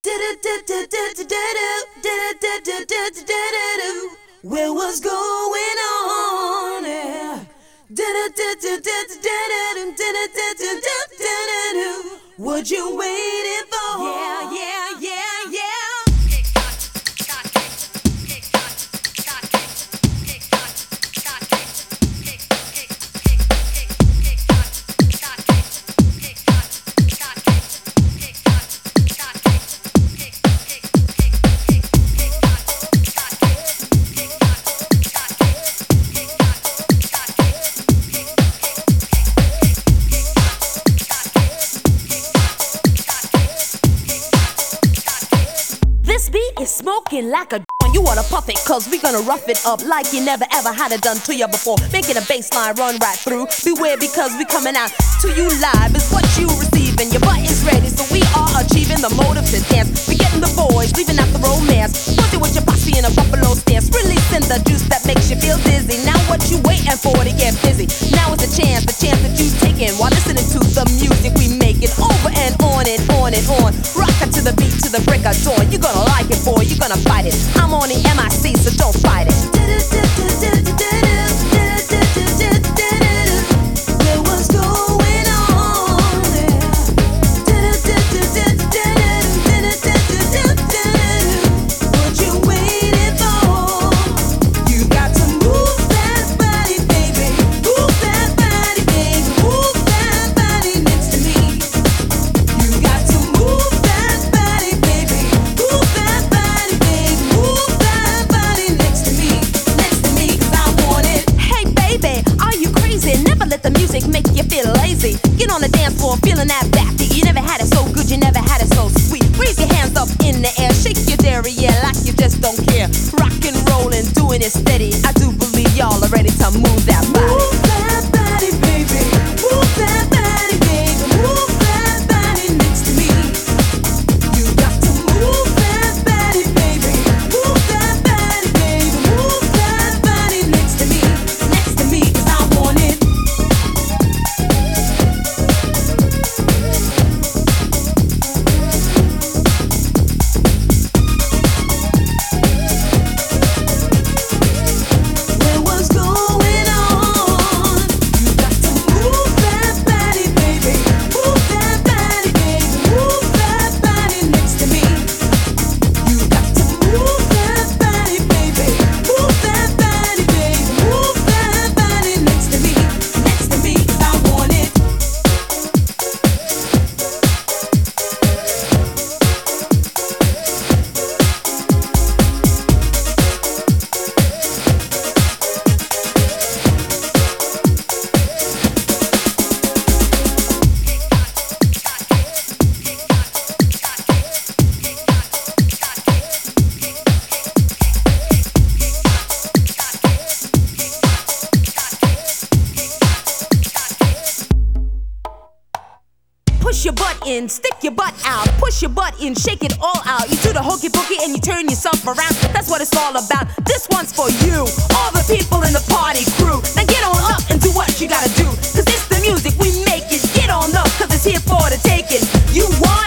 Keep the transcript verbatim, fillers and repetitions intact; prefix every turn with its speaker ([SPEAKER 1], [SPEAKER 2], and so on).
[SPEAKER 1] Well, what's going on? Yeah. What you waiting for? Yeah, yeah, yeah, yeah.
[SPEAKER 2] This beat is smoking like a joint. You wanna puff it, cause we gonna rough it up like you never ever had it done to you before. Making a bass line run right through. Beware, because we coming out to you live is what you receiving. Your butt is ready, so we are achieving the motive to dance. We getting the boys, leaving out the romance. Pussy with your posse in a buffalo stance. Releasing the juice that makes you feel dizzy. Now what you waiting for to get busy? Now is the chance, the chance that you taking while listening to the music we making. Over and on and on and on. Rockin' to the beat, to the break of dawn. You gonna like it, boy, you gonna fight it. I'm on the M I C, so don't fight it.
[SPEAKER 1] Well, what's going on? What you waiting for? You got to move that body, baby. Move that body, baby. Move that body next to me. You got to move that body, baby. Move that body, baby. Move that body next to me. Next to me, 'cause I want it.
[SPEAKER 2] Hey baby, are you crazy? Never let the music make you feel lazy. Get on the dance floor feeling that back beat. You never had it so good, you never had it so sweet. Raise your hands up in the air, shake your derriere like you just don't care. Rock and rollin', doing it steady. I do believe y'all are ready to move that body.
[SPEAKER 1] Move that body, baby. Move that body, baby. Move that body next to me. You got to move that body, baby. Move that body, baby. Move that body next to me. Next to me, 'cause I want it. Well, what's going on? You got to move that body, baby. Move that body, baby. Move that body next to me. You got to move that body, baby. Move that body, baby. Move that body next to me. Next to me, 'cause I want it.
[SPEAKER 2] Push your butt in, stick your butt out. Push your butt in, shake it all out. You do the hokey pokey and you turn yourself around. That's what it's all about. This one's for you, all the people in the party crew. Now get on up and do what you gotta do. Cause it's the music we make it. Get on up, cause it's here for the taking. You want